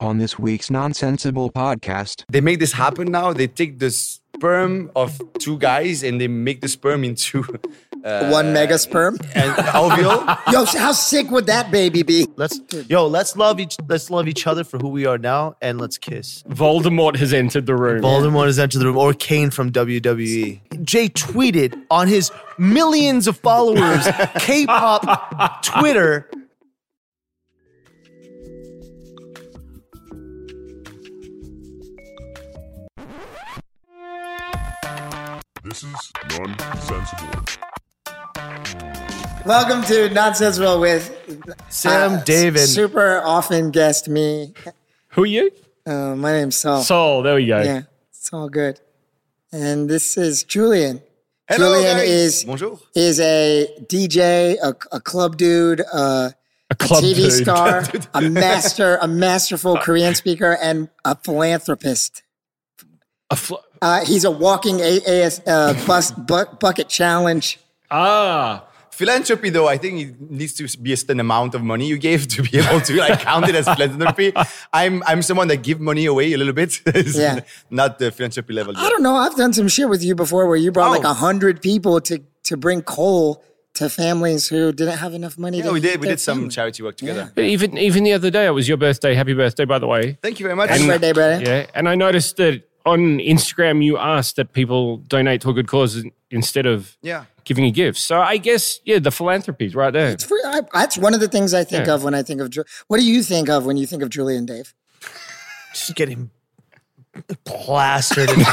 On this week's Nonsensible podcast, They make this happen now. They take the sperm of two guys and they make the sperm into one mega sperm. an ovule. Yo, how sick would that baby be? Let's love each other for who we are now, and let's kiss. Voldemort has entered the room. Voldemort has entered the room, or Kane from WWE. Jay tweeted on his millions of followers, K-pop Twitter. This is Nonsensible. Welcome to Nonsensible with Sam David. Super often guest me. Who are you? My name's Saul. Saul, there we go. Yeah, it's all good. And this is Julian. Hello, Julian guys. Bonjour. is a DJ, a club dude, a club TV dude. star, a masterful Korean speaker, and a philanthropist. He's a walking bucket challenge. Philanthropy, though, I think it needs to be a certain amount of money you gave to be able to count it as philanthropy. I'm someone that give money away a little bit. Yeah. Not the philanthropy level. I don't know. I've done some shit with you before where you brought Oh. like 100 people to bring coal to families who didn't have enough money. Yeah, to we feed did. We their did some family. charity work together. But even the other day, it was your birthday. Happy birthday, by the way. Thank you very much. Happy birthday, brother. Yeah, and I noticed that on Instagram you asked that people donate to a good cause instead of Yeah. giving a gift. So I guess, the philanthropy's right there. That's one of the things I think Yeah. of when I think of. What do you think of when you think of Julian, Dave? Just getting plastered in a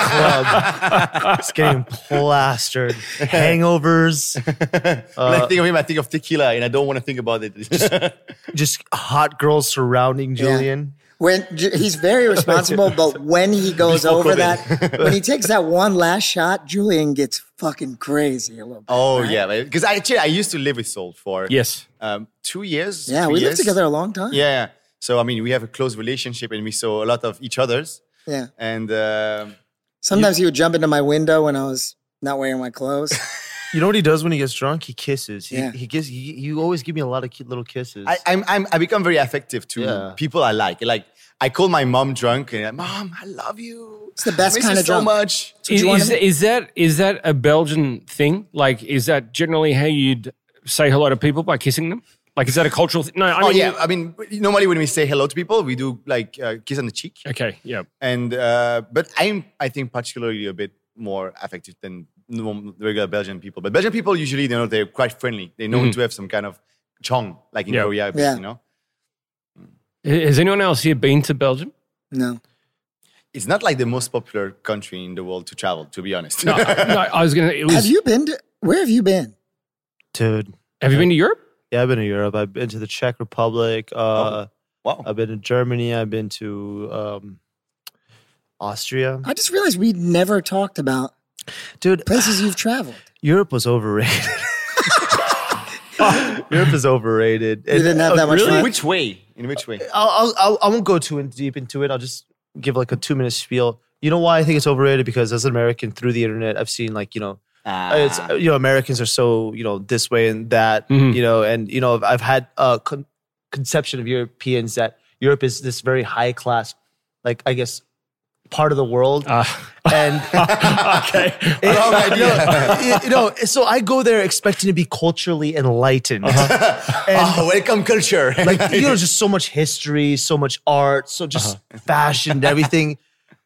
club. Just getting plastered. Hangovers. When I think of him, I think of tequila, and I don't want to think about it. Just hot girls surrounding Julian. When he's very responsible, but when he goes Before over COVID. that, when he takes that one last shot, Julian gets fucking crazy a little bit. Oh, right? yeah. Because I used to live with Saul for Yes. 2 years. Yeah, 3 we years. lived together a long time. Yeah. So, I mean, we have a close relationship and we saw a lot of each other's. Yeah. And Sometimes he would jump into my window when I was not wearing my clothes. You know what he does when he gets drunk? He kisses. Yeah. You always give me a lot of cute little kisses. I become very affective to Yeah. people I like. Like, I call my mom drunk and Mom, I love you. It's the best I miss kind you of so drunk. much. Is that a Belgian thing? Like, is that generally how you'd say hello to people, by kissing them? Like, is that a cultural thing? No, I mean, I mean, normally when we say hello to people, we do like kiss on the cheek. Okay, yeah. And but I think particularly a bit more affective than the regular Belgian people. But Belgian people usually, they're quite friendly. They know to have some kind of chong, like in Yeah. Korea, Yeah. you know. Has anyone else here been to Belgium? No. It's not like the most popular country in the world to travel, to be honest. No, I was going to... Have you been to, where have you been? Dude. Have you been to Europe? Yeah, I've been to Europe. I've been to the Czech Republic. Wow. I've been to Germany. I've been to Austria. I just realized we never talked about Dude, places you've traveled. Europe was overrated. Europe is overrated. You didn't have that much fun? Which way? In which way? I won't go too deep into it. I'll just give like a 2-minute spiel. You know why I think it's overrated? Because as an American through the internet, I've seen it's Americans are so this way and that and I've had a conception of Europeans that Europe is this very high class, like I guess, part of the world. And Okay. Wrong idea. so I go there expecting to be culturally enlightened. And welcome culture. Like, just so much history, so much art, so just fashion and everything.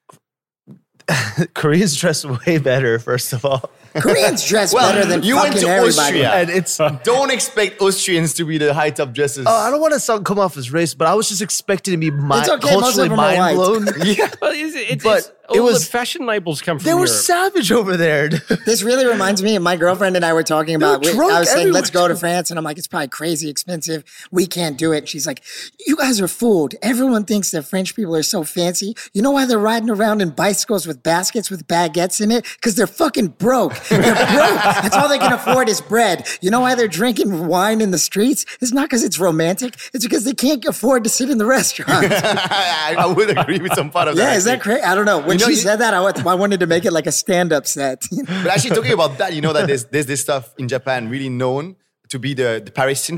Koreans dress way better, first of all. Koreans dress Well, better than you went fucking to everybody. Austria. And it's Don't expect Austrians to be the high top dressers. I don't want to come off as racist, but I was just expecting to be It's okay, most of culturally them are mind white. blown. Yeah. Well, But all the fashion labels come from They were Europe. savage over there. This really reminds me of my girlfriend and I were talking about, They were drunk I was saying, everywhere. let's go to France. And I'm like, it's probably crazy expensive. We can't do it. She's like, you guys are fooled. Everyone thinks that French people are so fancy. You know why they're riding around in bicycles with baskets with baguettes in it? Because they're fucking broke. They're broke. That's all they can afford is bread. You know why they're drinking wine in the streets? It's not because it's romantic. It's because they can't afford to sit in the restaurant. I would agree with some part of that. Yeah, is that actually. crazy? I don't know. When she you- said that, I wanted to make it like a stand-up set. But actually, talking about that, you know that there's this stuff in Japan really known to be the Paris syndrome.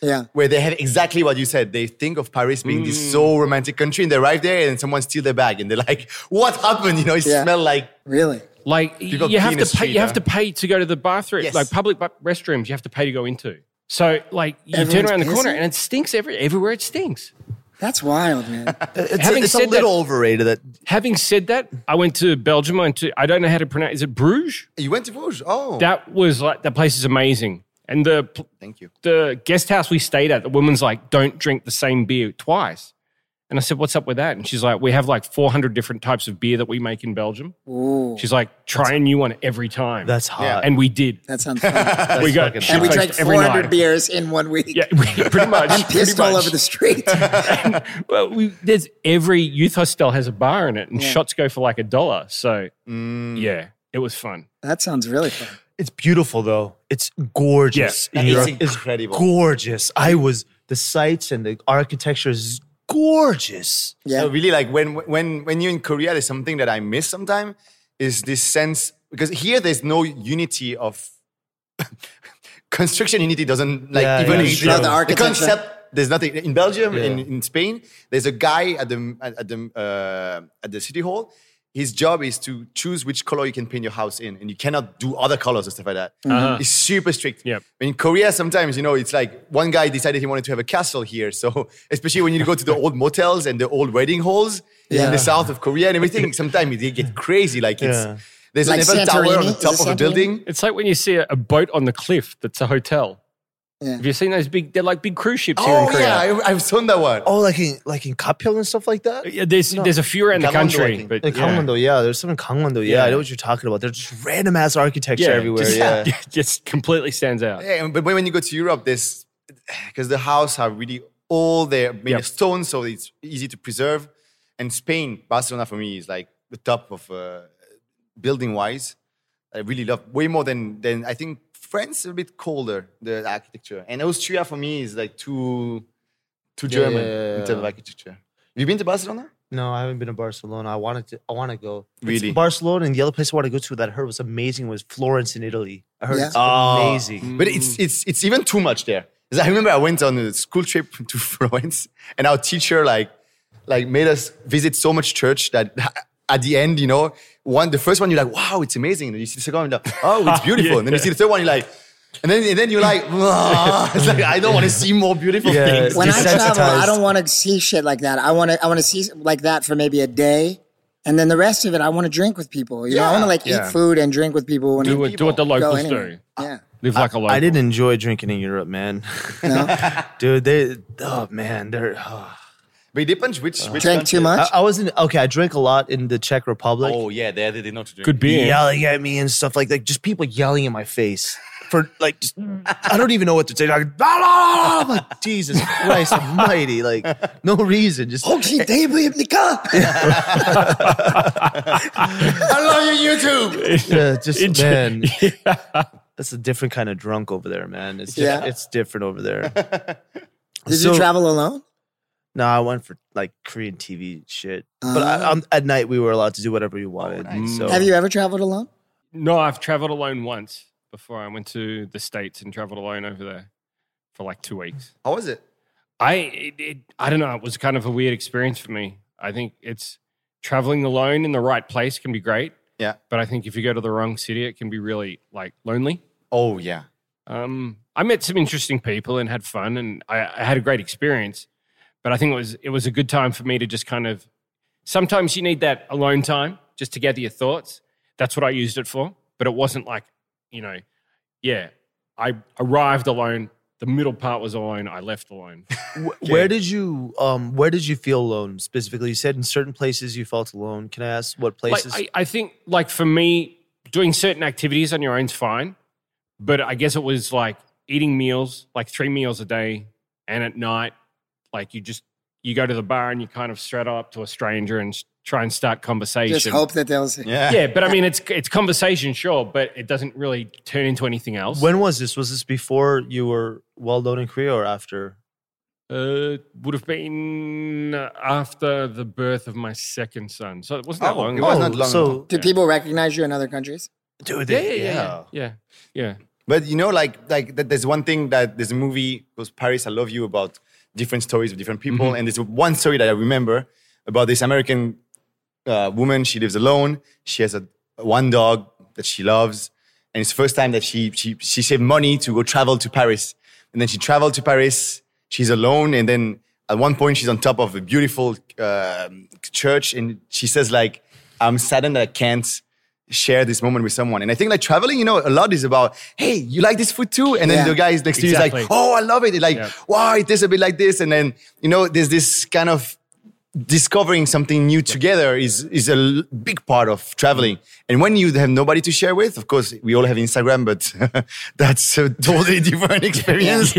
Yeah. where they have exactly what you said. They think of Paris being this so romantic country, and they arrive there and someone steals their bag, and they're like, "What happened?" You know, it Yeah. smells like. Really? Like People you have pee in to the pay. street, You have huh? to pay to go to the bathroom. Yes. Like public restrooms, you have to pay to go into. So like you turn Everyone's around the corner pissing? and it stinks everywhere. It stinks. That's wild, man. Having It's a said little that- overrated. That Having said that, I went to Belgium. I don't know how to pronounce. Is it Bruges? You went to Bruges? Oh, That was like that place is amazing. And thank you. the guest house we stayed at, the woman's like, "Don't drink the same beer twice." And I said, "What's up with that?" And she's like, "We have like 400 different types of beer that we make in Belgium." Ooh, She's like, "Try a new one every time." that's hot. Yeah. And we did. that sounds fun. We got fucking And we shit-faced drank every 400 night. beers in 1 week. Yeah, pretty much. And pissed pretty all much. over the street. Well, there's every youth hostel has a bar in it, and Yeah. shots go for like $1. So yeah, it was fun. That sounds really fun. It's beautiful though. It's gorgeous. Yeah. in It's Europe. incredible. Gorgeous. The sights and the architecture is gorgeous. Yeah. So really, like when you're in Korea, there's something that I miss sometimes is this sense, because here there's no unity of construction. Unity doesn't like Yeah, even yeah, exist. sure. No, the architecture. concept. There's nothing in Belgium. Yeah. In Spain, there's a guy at the city hall. His job is to choose which color you can paint your house in, and you cannot do other colors and stuff like that. It's super strict. Yep. In Korea, sometimes, it's like one guy decided he wanted to have a castle here. So especially when you go to the old motels and the old wedding halls in the south of Korea and everything, sometimes they get crazy. Like Yeah. there's Like an Eiffel Tower on Santorini? the top Is it of a Santorini? building. It's like when you see a boat on the cliff that's a hotel. Yeah. Have you seen those big? They're like big cruise ships here in Oh Korea. yeah, I've seen that one. Oh, like in Kapyeong and stuff like that. Yeah, there's a few around the Gangwon-do, I country, think. but In Gangwon-do, yeah. There's some in Gangwon-do, yeah. Yeah. I know what you're talking about. There's just random ass architecture everywhere. just, Yeah. just completely stands out. Yeah, but when you go to Europe, because the house are really all they're made Yep. of stone, so it's easy to preserve. And Spain, Barcelona for me is like the top of building wise. I really love way more than I think France, a bit colder, the architecture. And Austria for me is like too German in terms of architecture. Have you been to Barcelona? No, I haven't been to Barcelona. I want to go. Really? It's Barcelona, and the other place I want to go to that I heard was amazing was Florence in Italy. I heard Yeah. it's amazing. But it's even too much there. 'Cause I remember I went on a school trip to Florence, and our teacher like made us visit so much church that at the end, the first one you're like, wow, it's amazing. And then you see the second one, you're like, oh, it's beautiful. And then you see the third one, you're like, and then you're like, it's like I don't want to see more beautiful Yeah. things. When I travel, I Desensitized. don't want to see shit like that. I want to see like that for maybe a day. And then the rest of it, I want to drink with people. I want to like eat food and drink with people. When Do what the go locals anywhere. do. Yeah. Live like a local. I didn't enjoy drinking in Europe, man. No? Dude, they're. But it depends which Drank country. too much? I wasn't okay. I drank a lot in the Czech Republic. Oh yeah, they did not drink. Good beer. Yelling at me and stuff like that. Just people yelling in my face for like, I don't even know what to say. Like, I'm like, Jesus Christ Almighty! Like, no reason. Just 혹시 데이브입니까? I love you, YouTube. yeah, just man. That's a different kind of drunk over there, man. It's Yeah. it's different over there. Did So- you travel alone? No, I went for like Korean TV shit. But at night we were allowed to do whatever we wanted. So Have you ever traveled alone? No, I've traveled alone once before. I went to the States and traveled alone over there for like 2 weeks. How was it? I don't know. It was kind of a weird experience for me. I think it's traveling alone in the right place can be great. Yeah. But I think if you go to the wrong city, it can be really like lonely. Oh yeah. I met some interesting people and had fun, and I had a great experience. But I think it was a good time for me to just kind of. Sometimes you need that alone time just to gather your thoughts. That's what I used it for. But it wasn't like, I arrived alone. The middle part was alone. I left alone. where did you feel alone specifically? You said in certain places you felt alone. Can I ask what places? Like, I think, like for me, doing certain activities on your own is fine. But I guess it was like eating meals, like 3 meals a day, and at night, like you go to the bar and you kind of straight up to a stranger and try and start conversation. Just hope that they'll say. Yeah. Yeah, but I mean, it's conversation, sure, but it doesn't really turn into anything else. When was this? Was this before you were well known in Korea or after? Would have been after the birth of my second son, so it wasn't that Oh, long it ago. was not long so ago. Do people recognize you in other countries? dude, Yeah. But you know, there's one thing that there's a movie called Paris, I Love You, about different stories of different people. Mm-hmm. And there's one story that I remember about this American woman. She lives alone. She has one dog that she loves. And it's the first time that she saved money to go travel to Paris. And then she traveled to Paris. She's alone. And then at one point, she's on top of a beautiful church. And she says, like, I'm saddened that I can't share this moment with someone. And I think like traveling, you know, a lot is about, hey, you like this food too? And then the guy is next to you is like, oh, I love it. It's like, wow, it tastes a bit like this. And then, you know, there's this kind of discovering something new together is a big part of traveling. And when you have nobody to share with, of course, we all have Instagram, but that's a totally different experience.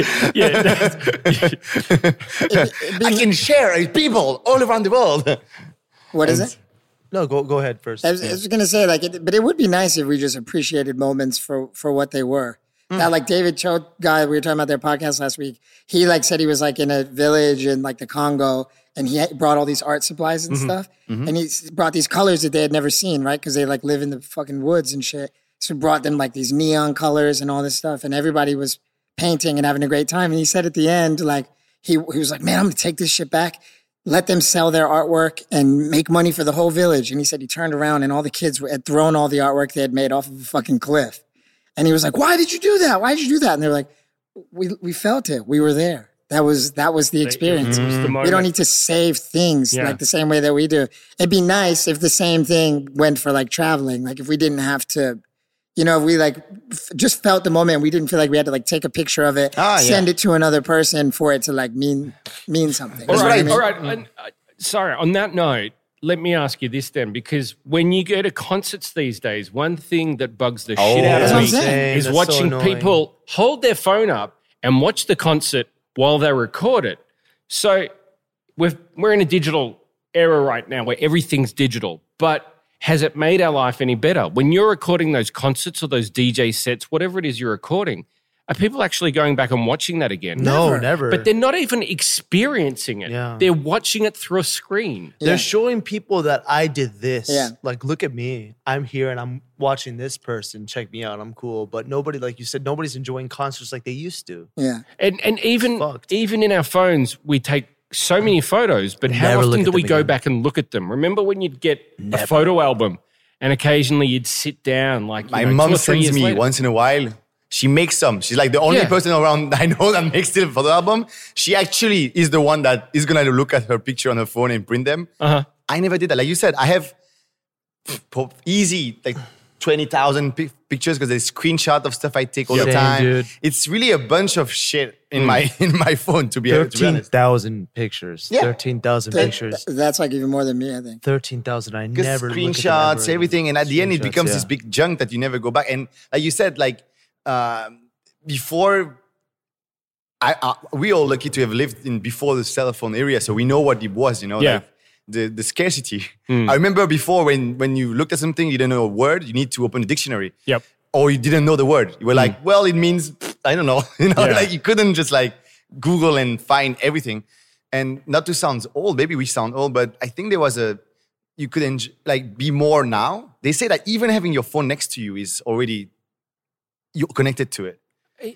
I can share with people all around the world. What is it? No, go ahead first. I was going to say, like, but it would be nice if we just appreciated moments for what they were. That, like, David Cho guy, we were talking about their podcast last week. He, like, said he was, like, in a village in, like, the Congo, and he brought all these art supplies and stuff. And he brought these colors that they had never seen, right? Because they, like, live in the fucking woods and shit. So he brought them, like, these neon colors and all this stuff. And everybody was painting and having a great time. And he said at the end, like, he was like, man, I'm going to take this shit back. Let them sell their artwork and make money for the whole village. And he said he turned around and all the kids had thrown all the artwork they had made off of a fucking cliff. And he was like, why did you do that? Why did you do that? And they were like, we felt it. We were there. That was the experience. We don't need to save things like the same way that we do. It'd be nice if the same thing went for like traveling. Like if we didn't have to, you know, if we like just felt the moment. We didn't feel like we had to like take a picture of it, send it to another person for it to like mean something. All right. And, sorry, on that note, let me ask you this then, because when you go to concerts these days, one thing that bugs the shit out of me is watching people hold their phone up and watch the concert while they record it. So we're in a digital era right now where everything's digital, but has it made our life any better? When you're recording those concerts or those DJ sets, whatever it is you're recording, are people actually going back and watching that again? No, never. But they're not even experiencing it. Yeah. They're watching it through a screen. They're showing people that I did this. Yeah. Like, look at me. I'm here and I'm watching this person. Check me out. I'm cool. But nobody, like you said, nobody's enjoying concerts like they used to. Yeah. And even in our phones, we take so many photos, but how Never look often at do we them go again. back and look at them? Remember when you'd get a photo album and occasionally you'd sit down like, My 2 mom or 3 sends years me later. once in a while. She makes some. She's like the only person around I know that makes still for the album. She actually is the one that is going to look at her picture on her phone and print them. I never did that. Like you said, I have easy like 20,000 pictures because there's screenshot of stuff I take all the Same, time. dude. It's really a bunch of shit in my phone to be honest. 13,000 pictures. Yeah. 13,000 pictures. That's like even more than me, I think. 13,000. I Because never look at them screenshots, ever. everything, and at the end it Screenshots, becomes this big junk that you never go back. And like you said, like before, we all lucky to have lived in before the cell phone area, so we know what it was. You know, Yeah. like the scarcity. I remember before when you looked at something, you didn't know a word, you need to open a dictionary. Yep. Or you didn't know the word. You were like, well, it means I don't know. You know, like you couldn't just like Google and find everything. And not to sound old, maybe we sound old, but I think there was you could like be more now. They say that even having your phone next to you is already you're connected to it,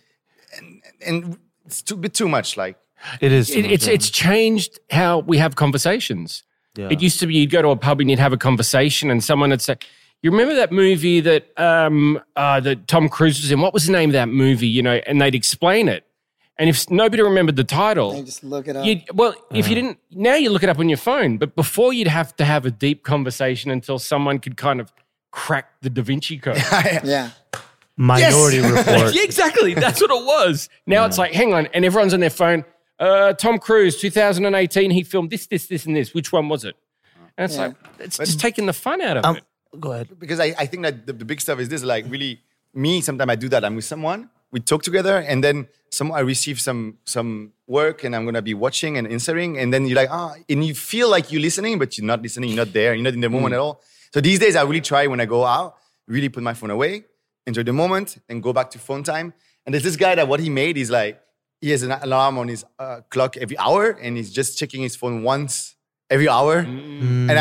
and it's a bit too much. Like It is. It's changed how we have conversations. Yeah. It used to be you'd go to a pub and you'd have a conversation and someone would say, you remember that movie that Tom Cruise was in? What was the name of that movie? You know, and they'd explain it. And if nobody remembered the title, They just look it up. if you didn't, now you look it up on your phone. But before you'd have to have a deep conversation until someone could kind of crack the Da Vinci Code. Yeah. Minority Report. Yeah, exactly. That's what it was. Now it's like, hang on, and everyone's on their phone. Tom Cruise, 2018, he filmed this, and this. Which one was it? And it's like, it's just taking the fun out of it. Go ahead. because I think that the big stuff is this, like really me, sometimes I do that. I'm with someone, we talk together, and then I receive some work and I'm going to be watching and answering. And then you're like, and you feel like you're listening, but you're not listening, you're not there, you're not in the moment at all. So these days I really try when I go out, really put my phone away, enjoy the moment, and go back to phone time. And there's this guy that what he made is like, he has an alarm on his clock every hour and he's just checking his phone once every hour. And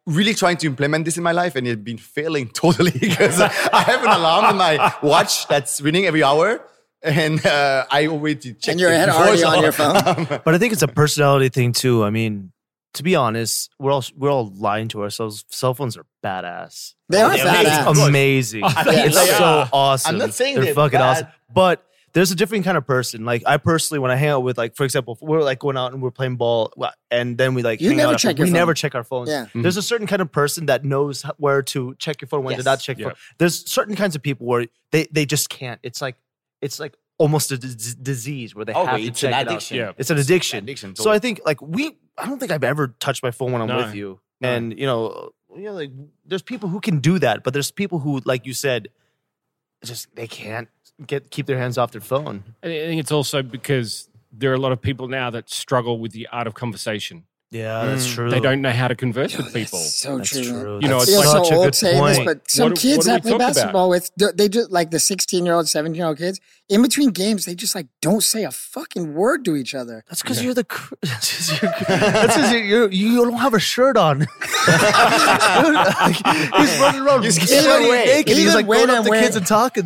really trying to implement this in my life, and it's been failing totally because I have an alarm on my watch that's ringing every hour, and I already check. And your it head before, already so- on your phone. But I think it's a personality thing too. I mean, to be honest, we're all lying to ourselves. Cell phones are badass. They are They're badass. amazing. Amazing. Yeah, It's they so are. awesome. I'm not saying they're they're fucking bad. awesome. But there's a different kind of person. Like I personally, when I hang out with, like, for example, if we're like going out and we're playing ball, and then we like You hang never out. check your we phone. never check our phones. Yeah. There's a certain kind of person that knows where to check your phone, when to Yes. not check your Yep. phone. There's certain kinds of people where they just can't. It's like almost a disease where they have to it's check an it out. addiction. Yeah. It's an addiction. Addiction, So I totally. think I don't think I've ever touched my phone when I'm No. with you. And like there's people who can do that, but there's people who, like you said, just they can't keep their hands off their phone. I think it's also because there are a lot of people now that struggle with the art of conversation. Yeah, that's true. They don't know how to converse with people. So That's true. true. You know, I it's feel like so such a old good saying this, point. but some What do- kids what do I we play talk about? basketball with, they just like the 16-year-old, 17-year-old kids. In between games, they just like don't say a fucking word to each other. That's because you're the. That's because you don't have a shirt on. Like, he's running around, You skip sweaty, away. naked. He's Even like when going up I'm to wearing- kids and talking.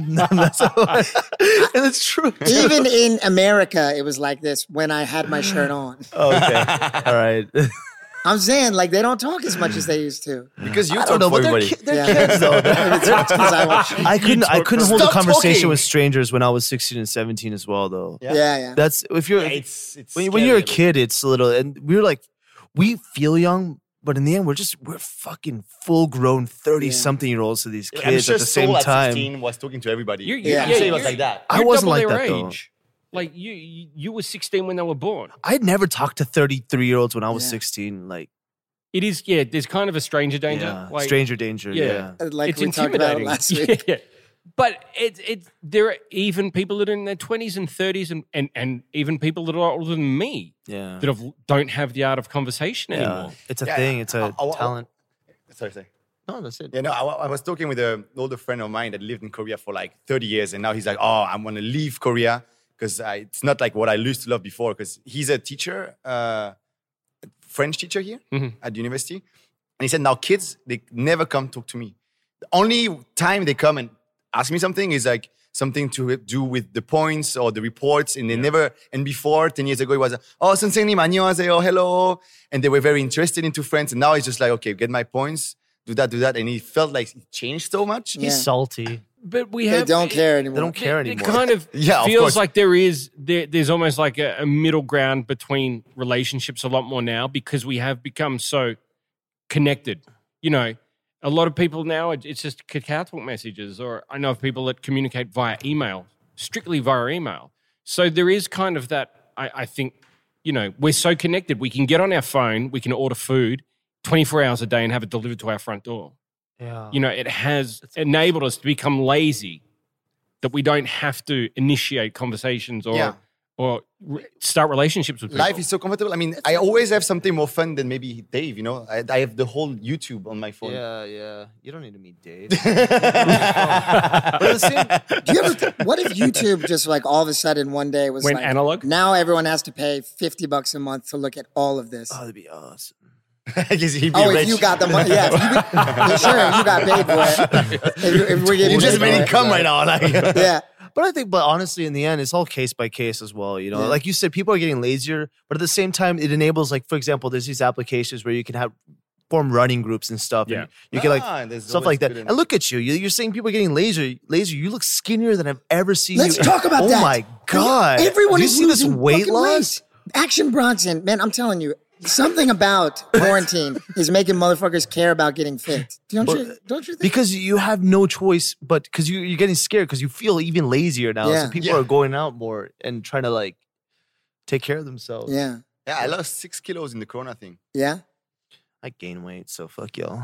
And it's true. Even in America, it was like this when I had my shirt on. Oh, okay. All right. I'm saying like they don't talk as much as they used to. because you I talk don't know, for but they're, everybody. they're Yeah. kids though. Maybe it's 'cause I watch. I couldn't hold a Stop conversation talking. with strangers when I was 16 and 17 as well, though. Yeah. That's if you're It's when scary you're a little. kid, it's a little, and we feel young, but in the end, we're fucking full grown 30-something-year-olds to these kids I'm sure at the same Soul time. at 16 was talking to everybody. Yeah. I'm sure he was you're- like that. I you're wasn't double like their that, though. age. Like you were 16 when they were born. I'd never talked to 33-year-olds when I was Yeah. 16. Like, It is, there's kind of a stranger danger. yeah, Like, stranger danger. yeah. Yeah. Like it's we talked about intimidating. last week. Yeah. But there are even people that are in their 20s and 30s and even people that are older than me Yeah. that don't have the art of conversation Yeah. anymore. It's a Yeah, thing. It's a I- talent. Sorry. No, that's it. Yeah, no, I was talking with an older friend of mine that lived in Korea for like 30 years. And now he's like, oh, I'm going to leave Korea because it's not like what I used to love before. Because he's a teacher, French teacher here at the university. And he said, now kids, they never come talk to me. The only time they come and ask me something is like something to do with the points or the reports. And they never, and before, 10 years ago, it was, oh, 선생님, 안녕하세요, hello. And they were very interested into French. And now it's just like, okay, get my points, do that. And he felt like it changed so much. Yeah. He's salty. But we They have don't care anymore. They don't care It anymore. kind of Yeah, of feels course. like there's almost like a middle ground between relationships a lot more now because we have become so connected. You know, a lot of people now, it's just Kakao Talk messages, or I know of people that communicate via email, strictly via email. So there is kind of that, I think, you know, we're so connected. We can get on our phone, we can order food 24 hours a day and have it delivered to our front door. Yeah. You know, it has enabled us to become lazy, that we don't have to initiate conversations or Yeah. start relationships with people. Life is so comfortable. I mean, I always have something more fun than maybe Dave, you know? I have the whole YouTube on my phone. Yeah. You don't need to meet Dave. But at the same, Do you ever? What if YouTube just like all of a sudden one day was Went like analog? Now everyone has to pay $50 a month to look at all of this. oh, that'd be awesome. I guess he'd be Oh, rich. if you got the money, yeah. Sure, you got paid for it. If we're getting You just paid made for it come right now. Like, Yeah. But honestly, in the end, it's all case by case as well. You know, Yeah. like you said, people are getting lazier, but at the same time, it enables, like, for example, there's these applications where you can form running groups and stuff. Yeah. And you can there's stuff always like that. good in- And look at you. You're saying people are getting lazier. You look skinnier than I've ever seen Let's you. talk about oh that. my God. Everyone Do you is see this losing weight fucking loss? Action Bronson, man, I'm telling you, something about quarantine is making motherfuckers care about getting fit. Don't you think? Because you have no choice, but because you're getting scared because you feel even lazier now. Yeah. So people Yeah. are going out more and trying to, like, take care of themselves. Yeah. yeah, I lost 6 kilos in the Corona thing. Yeah. I gain weight, so fuck y'all.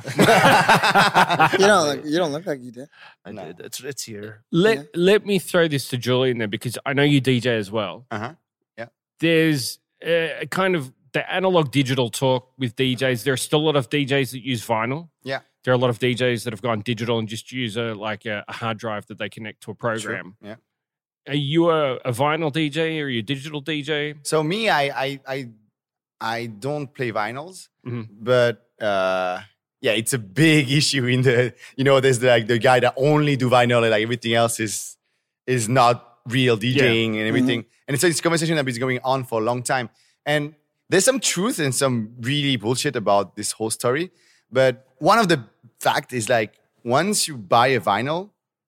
You don't look like you did. I No. did. It's here. Let me throw this to Julie in there because I know you DJ as well. Uh-huh. There's a kind of the analog digital talk with DJs. There are still a lot of DJs that use vinyl. Yeah. There are a lot of DJs that have gone digital and just use a hard drive that they connect to a program. Yeah. Are you a vinyl DJ or are you a digital DJ? So me, I don't play vinyls, Mhm. but yeah, it's a big issue in the, there's the guy that only do vinyl and like everything else is not real DJing and everything. And so it's a conversation that is going on for a long time. And there's some truth and some really bullshit about this whole story. But one of the fact is like, once you buy a vinyl,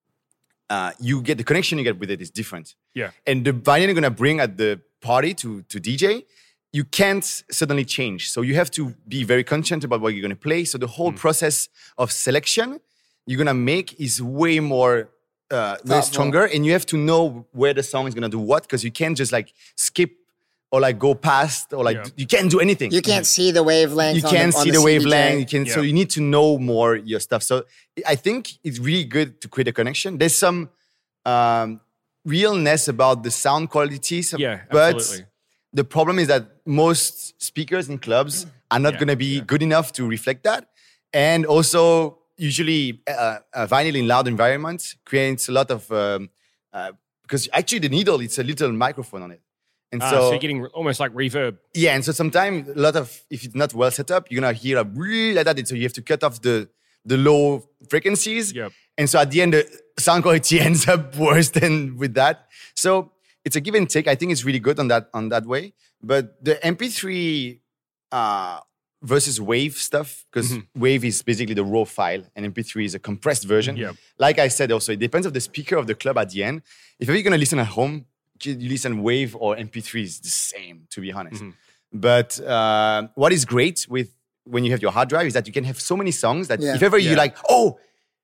you get the connection you get with it is different. Yeah. And the vinyl you're going to bring at the party to DJ, you can't suddenly change. So you have to be very conscious about what you're going to play. So the whole process of selection you're going to make is way more, very stronger. And you have to know where the song is going to do what, because you can't just like skip or like go past or like, you can't do anything. You can't see the wavelength. You can't see the wavelength. So Yeah. you need to know more your stuff. So I think it's really good to create a connection. There's some realness about the sound quality. Yeah, but absolutely. the problem is that most speakers in clubs are not going to be good enough to reflect that. And also, usually, vinyl in loud environments creates a lot of, because actually the needle, it's a little microphone on it. And So you're getting almost like reverb. yeah, and so sometimes a lot of, if it's not well set up, you're gonna hear a really like that. So you have to cut off the low frequencies. Yep. And so at the end, the sound quality ends up worse than with that. So it's a give and take. I think it's really good on that way. But the MP3 versus WAV stuff, because WAV is basically the raw file and MP3 is a compressed version. Yep. Like I said, also, it depends on the speaker of the club at the end. If you're gonna listen at home, you listen WAV or MP3 is the same, to be honest. But what is great with when you have your hard drive is that you can have so many songs that if ever you like, oh,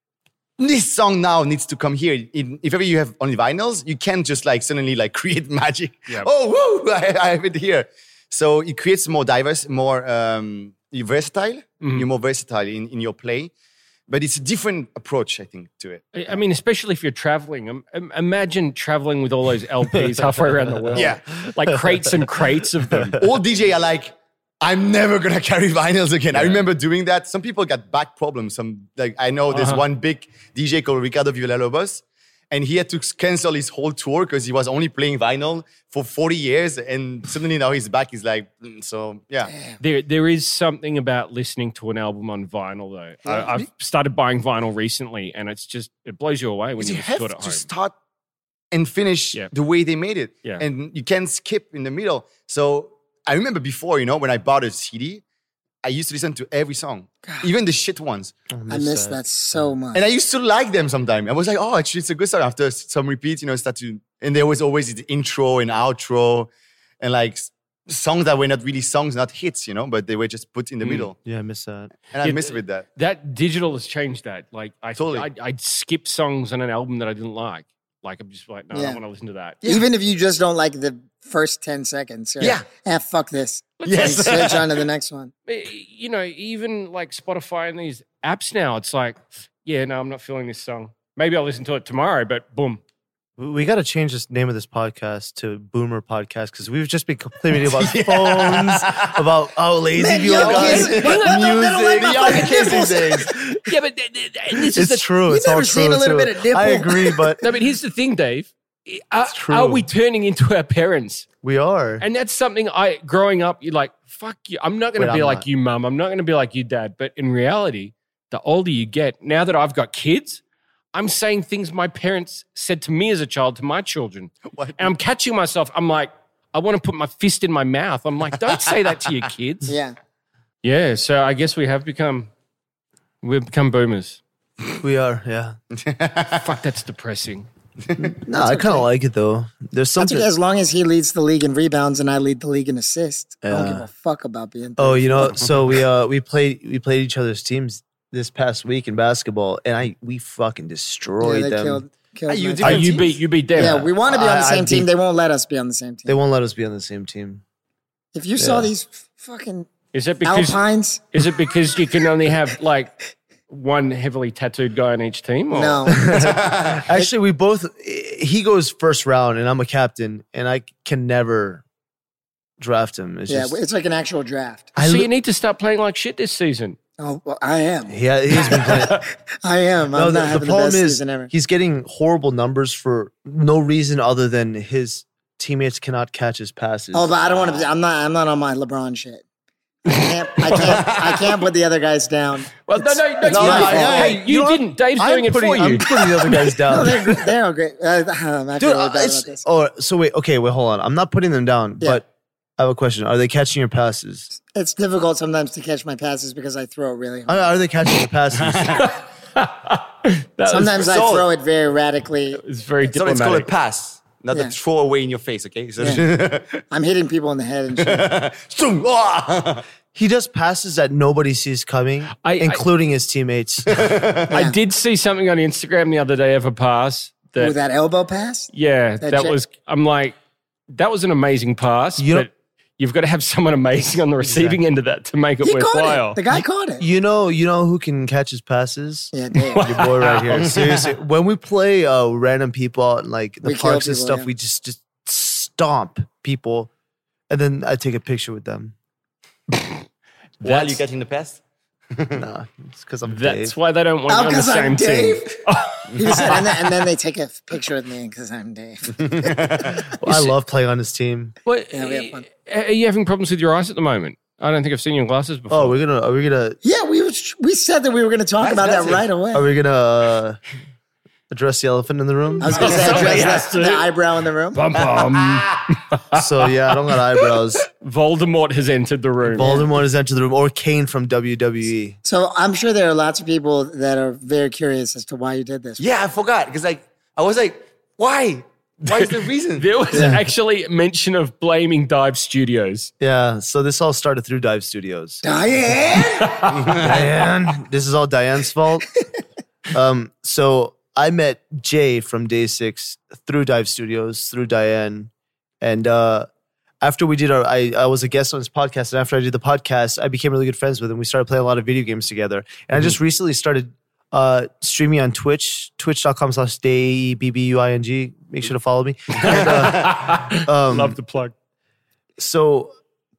this song now needs to come here. If ever you have only vinyls, you can't just like suddenly like create magic. Yep. Oh, woo, I have it here. So it creates more diverse, more versatile. You're more versatile in your play. But it's a different approach, I think, to it. I mean, especially if you're traveling. Imagine traveling with all those LPs halfway around the world. Yeah. Like crates and crates of them. All DJ are like, I'm never gonna carry vinyls again. I remember doing that. Some people got back problems. I know there's one big DJ called Ricardo Villalobos, and he had to cancel his whole tour because he was only playing vinyl for 40 years, and suddenly now his back is like, so yeah. There is something about listening to an album on vinyl, though. I've started buying vinyl recently, and it blows you away when you You listen to have it at to home. start and finish the way they made it, Yeah. and you can't skip in the middle. So I remember before, when I bought a CD, I used to listen to every song, even the shit ones. I miss that so much. And I used to like them sometimes. I was like, oh, actually, it's a good song. After some repeats, and there was always the intro and outro and like songs that were not really songs, not hits, but they were just put in the middle. Yeah, I miss that. And I miss with that. That digital has changed that. Like, Totally. I'd skip songs on an album that I didn't like. Like, I'm just like, no, I don't want to listen to that. Even if you just don't like the first 10 seconds. You're like, fuck this. Yes. And switch on to the next one. Even like Spotify and these apps now, it's like, yeah, no, I'm not feeling this song. Maybe I'll listen to it tomorrow, but boom. We got to change this name of this podcast to Boomer Podcast because we've just been complaining about phones, about how lazy people are, music, Young kids these days. Yeah, but and this is It's true. It's never all seen true. a little too. bit of nipple. I agree, but No, but here's the thing, Dave. true. Are we turning into our parents? we are. And that's something growing up, you're like, fuck you. I'm not going to Wait, be I'm like not. you, mum. I'm not going to be like you, dad. But in reality, the older you get, now that I've got kids, I'm saying things my parents said to me as a child to my children. What? And I'm catching myself. I'm like, I want to put my fist in my mouth. I'm like, don't say that to your kids. Yeah. Yeah, so I guess we've become boomers. We are, yeah. Fuck, that's depressing. No, I kind of like it though. There's That's something. okay, as long as he leads the league in rebounds and I lead the league in assists. I don't Yeah. give a fuck about being Oh, so we played each other's teams this past week in basketball, and we fucking destroyed they them. killed you my did- team. You beat them. Yeah, we want to be on the I same team. beat- They won't let us be on the same They team. won't let us be on the same team. If you saw Yeah. these fucking Is it because Alpines, you can only have like one heavily tattooed guy on each team? Or? no. Actually, he goes first round, and I'm a captain, and I can never draft him. It's Yeah, just, it's like an actual draft. So you need to start playing like shit this season. Oh, well, I am. he's been playing. I am. I'm not having the best season ever. he's getting horrible numbers for no reason other than his teammates cannot catch his passes. Oh, but I don't want to. I'm not on my LeBron shit. I can't put the other guys down. Well, no, that's No, my no, fault. no, Hey, you didn't. Dave's doing it for you. I'm putting the other guys No, down. they're all great. I'm actually Dude, really bad about this. so wait, hold on. I'm not putting them down, Yeah. but I have a question. Are they catching your passes? It's difficult sometimes to catch my passes because I throw really hard. Are they catching your passes? Sometimes I so- throw it very erratically. It's very So let's call it diplomatic. pass, not Yeah. the throw away in your face, okay? So Yeah. I'm hitting people in the head and shit. Zoom, ah! He does passes that nobody sees coming, including his teammates. I did see something on Instagram the other day of a pass that, With that elbow pass? yeah, that that jet- was. I'm like, that was an amazing pass, You know- but you've got to have someone amazing on the receiving end of that to make it He worthwhile. caught it. The guy caught it. You know who can catch his passes? Yeah, Dave. Your boy right here. Seriously, when we play random people out in like the We kill parks and people, stuff, yeah. we just stomp people, and then I take a picture with them. While That's- you're getting the pass? Nah, it's because I'm That's Dave. why they don't want you on the Because same I'm Dave. team. He just said, and then they take a picture with me because I'm Dave. I love playing on his team. What, Yeah, we have fun. Are you having problems with your eyes at the moment? I don't think I've seen your glasses before. Oh, are we gonna Yeah, we said that we were going to talk about that right away. are we gonna address the elephant in the room? I was going to say Somebody address has the to. eyebrow in the room. Bum, bum. So yeah, I don't got eyebrows. Voldemort has entered the room. Voldemort has entered the room, or Kane from WWE. So I'm sure there are lots of people that are very curious as to why you did this. Yeah, I forgot. Because I was like, why? Why is the reason? There was actually mention of blaming Dive Studios. Yeah, so this all started through Dive Studios. Diane! Diane, this is all Diane's fault. So I met Jay from Day 6 through Dive Studios, through Diane. And after we did I was a guest on his podcast. And after I did the podcast, I became really good friends with him. We started playing a lot of video games together. And I just recently started streaming on Twitch, twitch.com/DayeBBUING. Make sure to follow me. And, Love the plug. so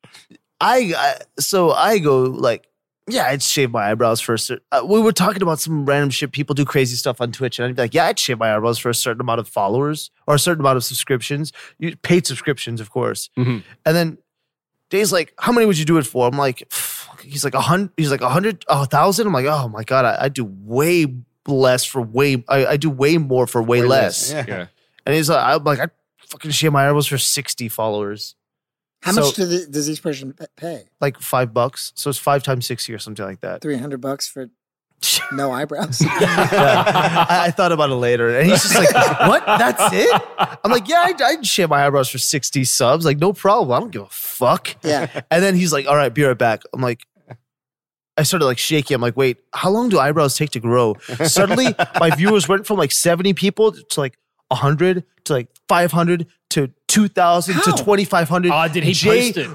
I go like, yeah, I'd shave my eyebrows for a certain. We were talking about some random shit. People do crazy stuff on Twitch, and I'd be like, yeah, I'd shave my eyebrows for a certain amount of followers or a certain amount of subscriptions, paid subscriptions, of course. Mhm. And then Dave's like, how many would you do it for? I'm like, he's like 100. He's like 100, 1,000. I'm like, oh my god, I do way less for way. I do way more for way less. Yeah. Yeah. And he's like, I'm like, I fucking shave my eyebrows for 60 followers. How So- much does each person pay? Like $5. So it's 5 times 60 or something like that. $300 for no eyebrows? Yeah. I thought about it later. And he's just like, what? That's it? I'm like, yeah, I'd shave my eyebrows for 60 subs. Like, no problem. I don't give a fuck. Yeah. And then he's like, all right, be right back. I'm like, I started like shaking. I'm like, wait, how long do eyebrows take to grow? Suddenly, my viewers went from like 70 people to like 100 to like 500 to 2,000 to How? 2,500. Oh, did he Jay post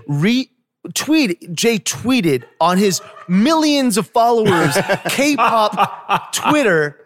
it? Jay tweeted on his millions of followers, K-pop Twitter,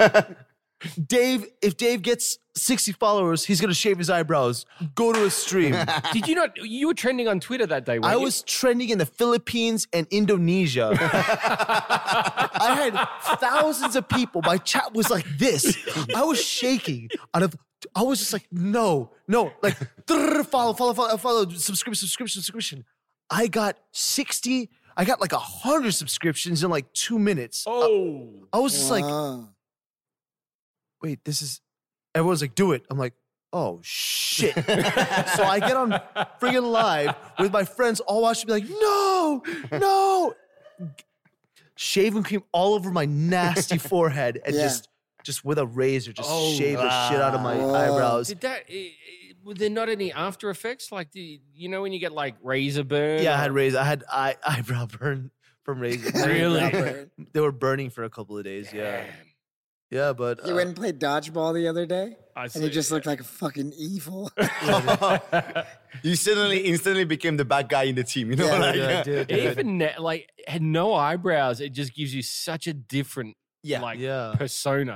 if Dave gets 60 followers, he's going to shave his eyebrows. Go to his stream. Did you not? You were trending on Twitter that day, weren't I you? was trending in the Philippines and Indonesia. I had thousands of people. My chat was like this. I was shaking I was just like, no, like follow, subscription. I got like 100 subscriptions in like 2 minutes. Oh. I was just like, Wow. wait, everyone's like, do it. I'm like, oh shit. So I get on friggin' live with my friends all watching me like, no. Shaving cream all over my nasty forehead and Yeah. just with a razor, Oh, shave the shit out of my eyebrows. Did that? Were there not any after effects? Like, you know, when you get like razor burn? Yeah, I had razor. I had eyebrow burn from razor. Really? They were burning for a couple of days. Yeah. Yeah, but You went and played dodgeball the other day, I and you see, just looked like a fucking evil. You suddenly instantly became the bad guy in the team. You know, Yeah, like, yeah, dude. Even like had no eyebrows. It just gives you such a different Yeah. like Yeah. persona.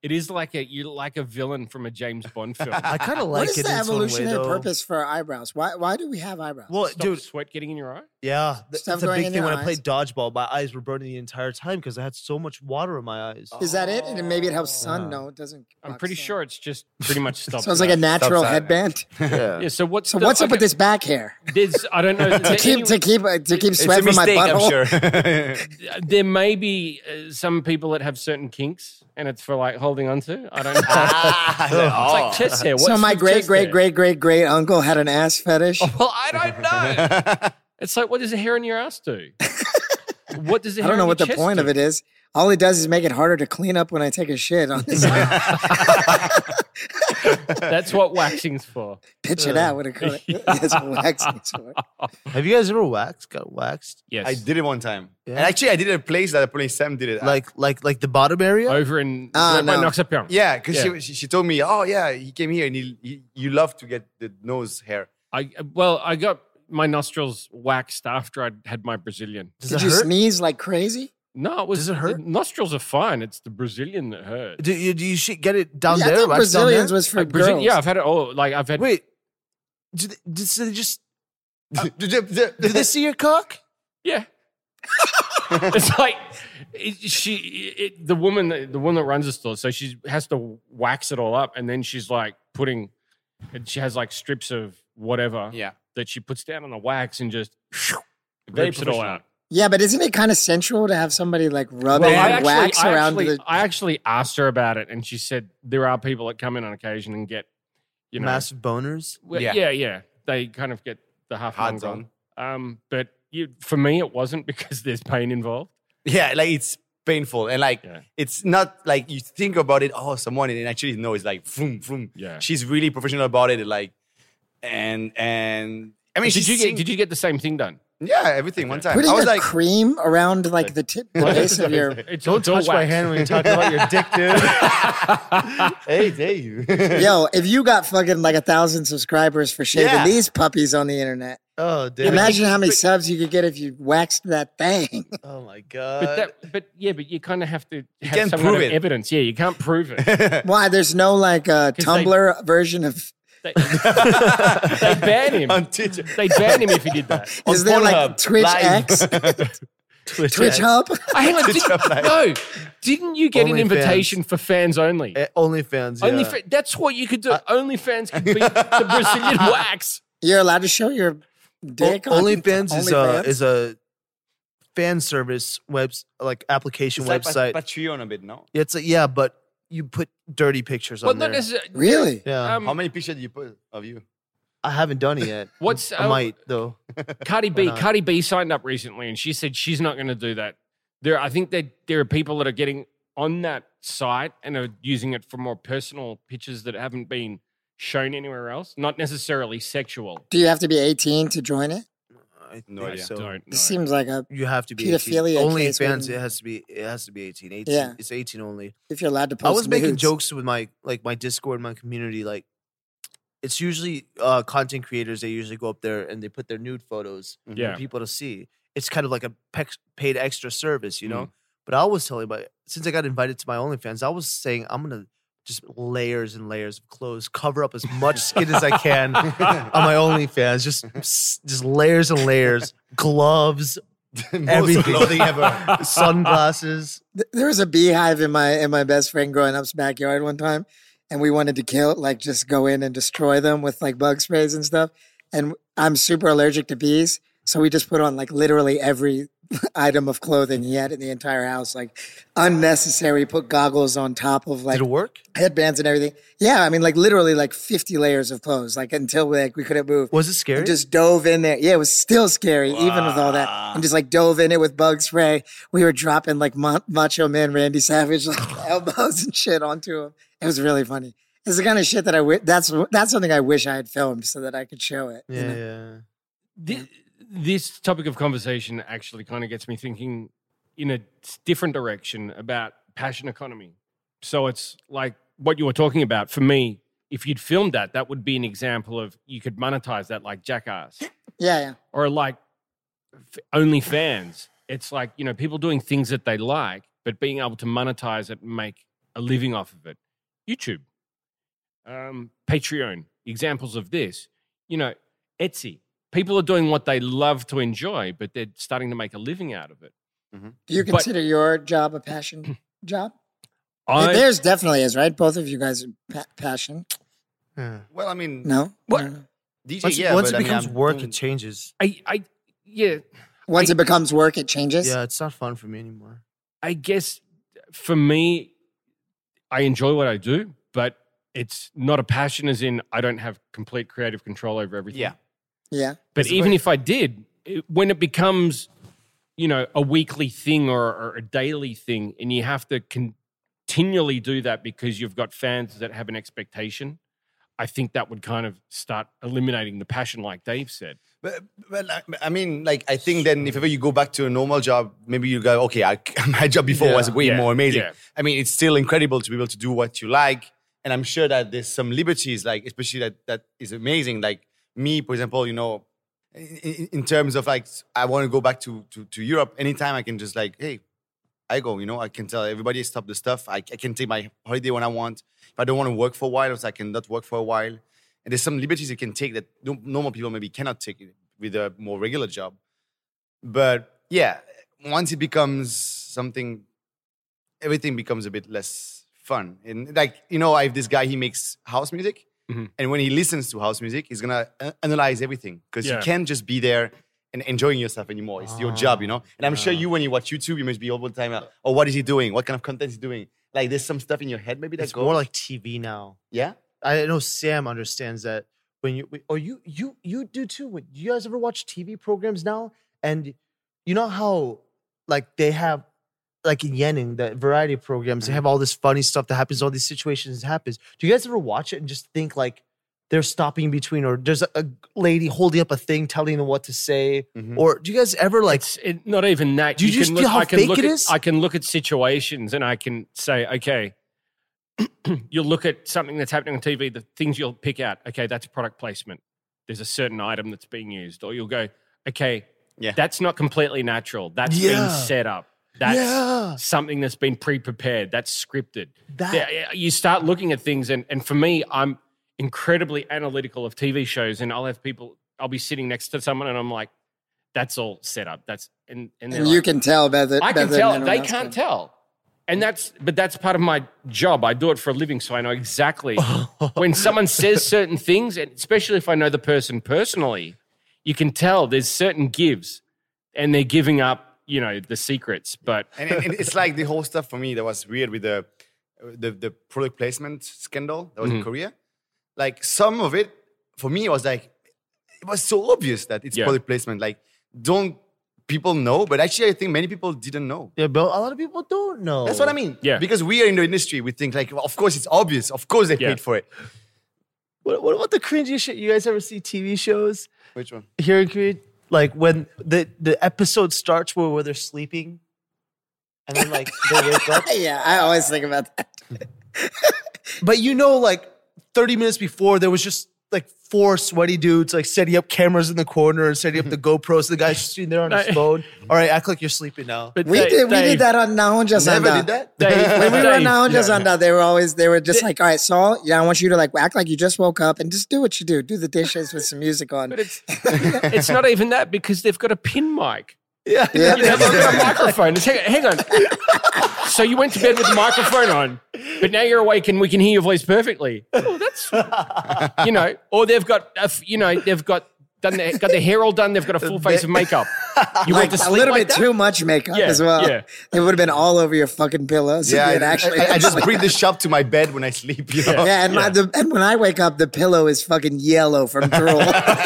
It is like you're like a villain from a James Bond film. I kind of What like is it the in its own way, evolutionary though. purpose for eyebrows? Why do we have eyebrows? Well, Stop dude, sweat getting in your eye. yeah, Stuff it's a going big in thing. your When I eyes? played dodgeball, my eyes were burning the entire time because I had so much water in my eyes. Is that it? And maybe it helps sun. Yeah. No, it doesn't. I'm block pretty sun. sure it's just pretty much stops. So it's like a natural Stops that. headband. Yeah. Yeah. So what's So what's up with this back hair? There's I don't know. To keep It's sweat a from my mistake, I'm butthole. sure. There may be some people that have certain kinks, and it's for like holding on to. I don't know. Ah, It's like chest hair. So What's my with great chest great hair? great great great uncle had an ass fetish. Well, I don't know. It's like, what does the hair in your ass do? What does the I hair don't know in what your the chest point do? of it is. All it does is make it harder to clean up when I take a shit on this. That's what waxing's for. Picture that when it comes. It's waxing. For. Have you guys ever got waxed? Yes. I did it one time. Yeah. And actually, I did it at a place that apparently Sam did it at. Like the bottom area? Over in Ah, by no. Noxapion. Yeah, because Yeah. she told me, oh, yeah, he came here and you love to get the nose hair. I got my nostrils waxed after I had my Brazilian. Does Did it you hurt? sneeze like crazy? No, it was. Does it hurt? the nostrils are fine. It's the Brazilian that hurt. Do you get it down Yeah, I there? thought Wax down Brazilians there? was for Like Brazil- girls. yeah, I've had it all. Like I've had. Wait, so they just did they Did see your cock? Yeah. It's like the woman that runs the store. So she has to wax it all up, and then she's like and she has like strips of whatever Yeah. that she puts down on the wax and just Very rips it all professional. out. Yeah, but isn't it kind of sensual to have somebody like rubbing Well, wax around the? I actually asked her about it, and she said there are people that come in on occasion and get, you know, Massive boners. well, Yeah. yeah. They kind of get the half Hands on. But for me, it wasn't because there's pain involved. Yeah, like it's painful. And like, Yeah. it's not like you think about it, oh, someone, and actually, no, it's like, vroom, vroom. Yeah. She's really professional about it. Like, and I mean, Did you get the same thing done? yeah, everything one time. Putting I was a like, cream around like the base of your. Don't Touch my hand when you're talking about your dick, dude. hey, there you. Yo, if you got fucking like 1,000 subscribers for shaving Yeah. these puppies on the internet, Oh, dude. imagine how many subs you could get if you waxed that thing. Oh my god. But you kind of have to have can't some prove kind of it. evidence. Yeah, you can't prove it. Why? There's no like Tumblr version of. They ban him. On Twitter. They ban him if he did that. Is there like Pornhub, Twitch live. X, Twitch Twitch Hub? Hang on, Live. didn't you get an OnlyFans. invitation for fans only? OnlyFans. Yeah. That's what you could do. OnlyFans could be the Brazilian wax. You're allowed to show your dick. on OnlyFans OnlyFans? is a fan service application It's like website. Patreon a bit, no? It's but you put dirty pictures Well, on not there. necessarily. Really? Yeah, How many pictures do you put of you? I haven't done it yet. What's I might though. Cardi B? not? Cardi B signed up recently, and she said she's not going to do that. I think that there are people that are getting on that site and are using it for more personal pictures that haven't been shown anywhere else. Not necessarily sexual. Do you have to be 18 to join it? I No think idea. so. Don't. This seems like a You have to be Pedophilia 18. case OnlyFans. wouldn't- It has to be 18. 18. Yeah. It's 18 only. if you're allowed to post. I was making nudes. jokes with my Discord, my community. Like, it's usually content creators. They usually go up there and they put their nude photos Yeah. for people to see. It's kind of like a paid extra service, you know. But I was telling since I got invited to my OnlyFans, I was saying I'm gonna just layers and layers of clothes, cover up as much skin as I can on my OnlyFans. Just layers and layers, gloves, Most everything. clothing ever. sunglasses. There was a beehive in my best friend growing up's backyard one time, and we wanted to just go in and destroy them with like bug sprays and stuff. And I'm super allergic to bees, so we just put on like literally every item of clothing he had in the entire house, like unnecessary. Put goggles on top of like Did it work? headbands and everything. Yeah, I mean like literally like 50 layers of clothes, like until we couldn't move. Was it scary? And just dove in there. Yeah, it was still scary, even with all that. And just like dove in it with bug spray. We were dropping like Macho Man Randy Savage like elbows and shit onto him. It was really funny. It's the kind of shit that that's something I wish I had filmed so that I could show it. you know? Yeah. This topic of conversation actually kind of gets me thinking in a different direction about passion economy. So it's like what you were talking about. For me, if you'd filmed that would be an example of you could monetize that like Jackass Yeah. or like OnlyFans. It's like, people doing things that they like, but being able to monetize it and make a living off of it. YouTube, Patreon, examples of this. You know, Etsy. People are doing what they love to enjoy, but they're starting to make a living out of it. Do you consider your job a passion job? I, Theirs definitely is, right? Both of you guys are passion. Well, I mean, No? What? No, no. DJ, Once, yeah. once but it I mean, becomes I'm work, doing- it changes. yeah, Once it becomes work, it changes? Yeah, it's not fun for me anymore. I guess for me, I enjoy what I do, but it's not a passion as in I don't have complete creative control over everything. Yeah. Yeah. But even if I did, when it becomes, you know, a weekly thing or a daily thing, and you have to continually do that because you've got fans that have an expectation, I think that would kind of start eliminating the passion, like Dave said. But I mean, like, I think then if ever you go back to a normal job, maybe you go, okay, my job before was way Yeah, more amazing. yeah. I mean, it's still incredible to be able to do what you like. And I'm sure that there's some liberties, like, especially that is amazing. Like me, for example, you know, in terms of like, I want to go back to Europe anytime I can just like, hey, I go, you know, I can tell everybody stop the stuff. I can take my holiday when I want. If I don't want to work for a while, so I can not work for a while. And there's some liberties you can take that normal people maybe cannot take with a more regular job. But yeah, once it becomes something, everything becomes a bit less fun. And like, you know, I have this guy, he makes house music. Mhm. And when he listens to house music, he's going to analyze everything. Because Yeah. you can't just be there and enjoying yourself anymore. It's your job, you know? And I'm sure you, when you watch YouTube, you must be all the time, oh, what is he doing? What kind of content is he doing? Like, there's some stuff in your head maybe that It's goes. more like TV now. Yeah? I know Sam understands that when you do too. When you guys ever watch TV programs now, and you know how like they have like in Yening, the variety programs, they have all this funny stuff that happens, all these situations that happens. Do you guys ever watch it and just think like they're stopping in between, or there's a lady holding up a thing telling them what to say, or do you guys ever like? Not even that. Do you just feel how fake it is? I can look at situations and I can say, okay, you'll look at something that's happening on TV, the things you'll pick out, okay, that's product placement. There's a certain item that's being used. Or you'll go, okay, Yeah. that's not completely natural. That's been set up. That's something that's been pre-prepared. That's scripted. You start looking at things, and for me, I'm incredibly analytical of TV shows, and I'll be sitting next to someone and I'm like, that's all set up. And And you can tell better. I can better tell. than They anyone else can't can. tell. And that's part of my job. I do it for a living, so I know exactly when someone says certain things, and especially if I know the person personally, you can tell there's certain gives, and they're giving up, you know, the secrets. But And it's like the whole stuff for me that was weird with the product placement scandal that was in Korea. Like some of it, for me, it was like, it was so obvious that it's product placement. Like, don't people know? But actually, I think many people didn't know. Yeah, but a lot of people don't know. That's what I mean. Yeah. Because we are in the industry, we think like, well, of course it's obvious. Of course they paid for it. What about the cringy shit? You guys ever see TV shows Which one? here in Korea? Like when the episode starts where they're sleeping, and then like they wake up. Yeah, I always think about that. But you know, like 30 minutes before, there was just like 4 sweaty dudes like setting up cameras in the corner and setting up the GoPros. The guy's just sitting there on his phone. All right, act like you're sleeping now. but We did that on Nahonja Never Sanda. did that? When we were on Dave, Nahonja Sanda, they were just like, all right, Saul, I want you to like act like you just woke up and just do what you do. Do the dishes with some music on. But it's not even that, because they've got a pin mic. Yeah. Yeah. They've got a microphone. Hang on. So you went to bed with the microphone on, but now you're awake and we can hear your voice perfectly. Oh, that's, you know, or they've got, they've got their hair all done. They've got a full face of makeup. You Like went to a sleep little like bit that? too much makeup Yeah, as well. yeah. It would have been all over your fucking pillows. Yeah, You'd actually. I just bring the shop to my bed when I sleep. You know? Yeah, and when I wake up, the pillow is fucking yellow from drool,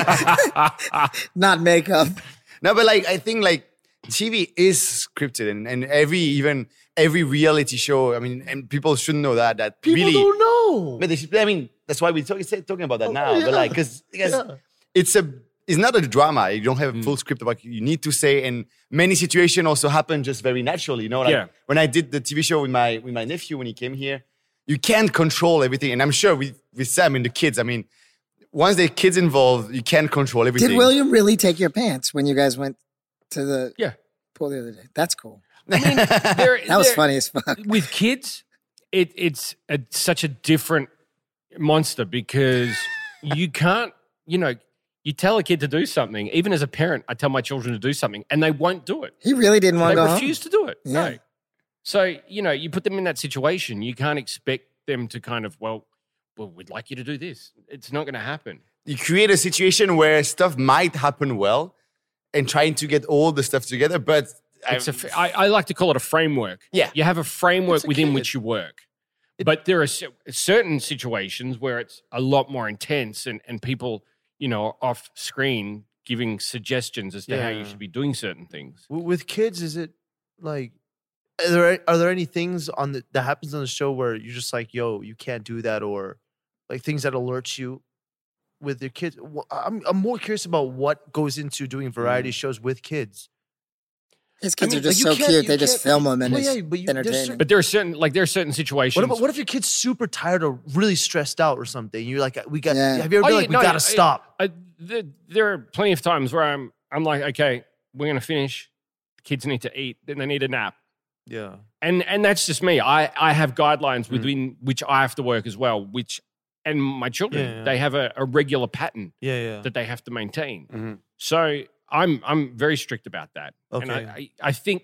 not makeup. No, but like I think like TV is scripted, and every reality show. I mean, and people should know that People really. don't know. But I mean, that's why we're talking about that now. yeah. But like, because it's not a drama. You don't have a full script of what you need to say, and many situations also happen just very naturally. You know, like when I did the TV show with my nephew when he came here, you can't control everything, and I'm sure with Sam and the kids. I mean, once the kids involved, you can't control everything. Did William really take your pants when you guys went to the Yeah. pool the other day? That's cool. That That was funny as fuck. With kids, it's such a different monster because you can't, you tell a kid to do something. Even as a parent, I tell my children to do something and they won't do it. He really didn't want They to go refuse to do it. Yeah. No. So, you put them in that situation. You can't expect them to kind of, well, we'd like you to do this. It's not going to happen. You create a situation where stuff might happen well and trying to get all the stuff together, but I like to call it a framework. Yeah. You have a framework It's a within kid. which you work. But there are certain situations where it's a lot more intense and people, are off screen giving suggestions as to how you Yeah. should be doing certain things. With kids, is it like are there any things that happens on the show where you're just like, yo, you can't do that, or like things that alert you with your kids? I'm more curious about what goes into doing variety shows with kids. His kids are like, just you so can't- cute. you They just can't- film them and Well, it's yeah, but there's entertaining. certain- But there are certain situations. What if your kid's super tired or really stressed out or something? You're like, we got. Yeah. Have you ever been like, we gotta stop? There are plenty of times where I'm like, okay, we're going to finish. The kids need to eat. Then they need a nap. Yeah. And that's just me. I have guidelines within which I have to work as well, and my children, Yeah. they have a regular pattern Yeah. that they have to maintain. Mhm. So I'm very strict about that. And Okay. I think,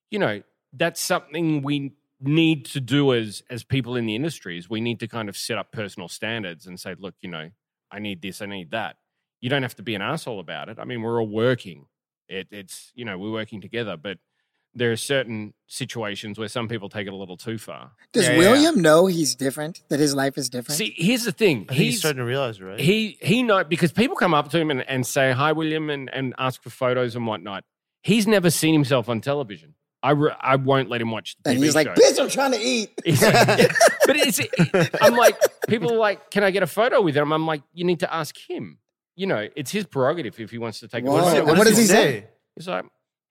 that's something we need to do as people in the industries. We need to kind of set up personal standards and say, look, I need this, I need that. You don't have to be an asshole about it. I mean, we're all working. It's we're working together, but there are certain situations where some people take it a little too far. Does Yeah. William know he's different? That his life is different? See, here's the thing. I think he's starting to realize it, right? He know because people come up to him and say, hi, William, and ask for photos and whatnot. He's never seen himself on television. I won't let him watch the TV and he's like, show. bitch, I'm trying to eat. He's like, but I'm like, people are like, can I get a photo with him? I'm like, you need to ask him. It's his prerogative if he wants to take a Whoa. photo. What does he say? He's like,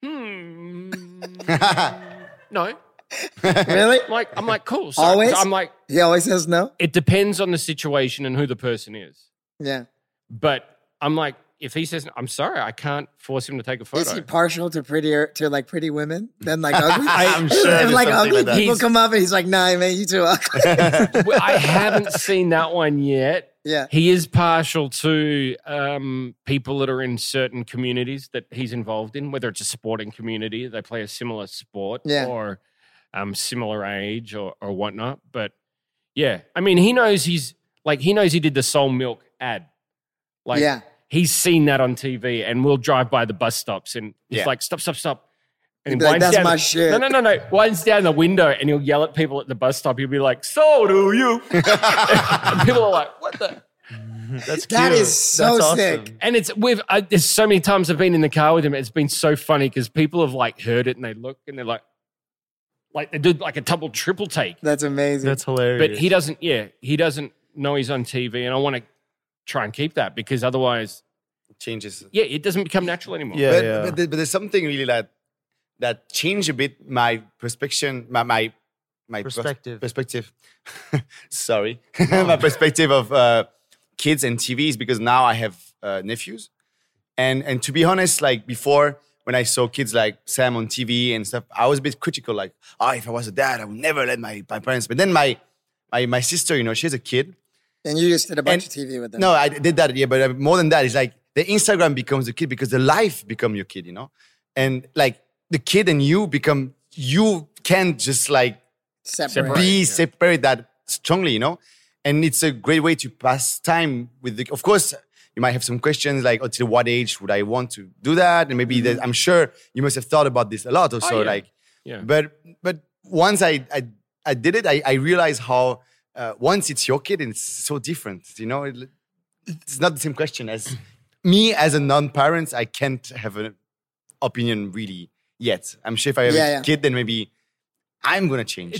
no. Really? I'm like, cool. So Always? I'm like, He always says no? it depends on the situation and who the person is. Yeah. But I'm like, if he says, I'm sorry, I can't force him to take a photo. Is he partial to pretty women than like ugly? I'm sure If there's like something ugly like that. people come up and he's like, nah, man, you too ugly. Well, I haven't seen that one yet. Yeah. He is partial to people that are in certain communities that he's involved in, whether it's a sporting community, they play a similar sport, Yeah. or similar age or whatnot. But yeah, I mean, he knows he did the Soul Milk ad. Like, Yeah. he's seen that on TV, and we'll drive by the bus stops, and he's Yeah. like, stop. And He'd be like, winds "That's down my the- shit." No. Winds down the window, and he'll yell at people at the bus stop. He'll be like, so do you. And people are like, what the? That's cute. That is so That's sick. awesome. And there's so many times I've been in the car with him. It's been so funny because people have like heard it and they look and they're like they do like a double, triple take. That's amazing. That's hilarious. But he doesn't know he's on TV, and I want to try and keep that because otherwise, Changes. it doesn't become natural anymore. Yeah. But there's something really that changed a bit my perspective, my perspective. Sorry, my perspective of kids and TVs, because now I have nephews, and to be honest, like before, when I saw kids like Sam on TV and stuff, I was a bit critical. Like, if I was a dad, I would never let my parents. But then my sister, she has a kid. and you just did a bunch And- of TV with them. No, I did that, yeah, but more than that, it's like the Instagram becomes the kid because the life become your kid, and like the kid and you can't just like Separate. be separate that strongly, and it's a great way to pass time with of course, you might have some questions like, till what age would I want to do that? And maybe I'm sure you must have thought about this a lot also, yeah. like, Yeah. but once I did it, I realized how once it's your kid, it's so different. It's not the same question as me as a non-parent. I can't have an opinion really yet. I'm sure if I have Yeah. a kid, then maybe I'm gonna change.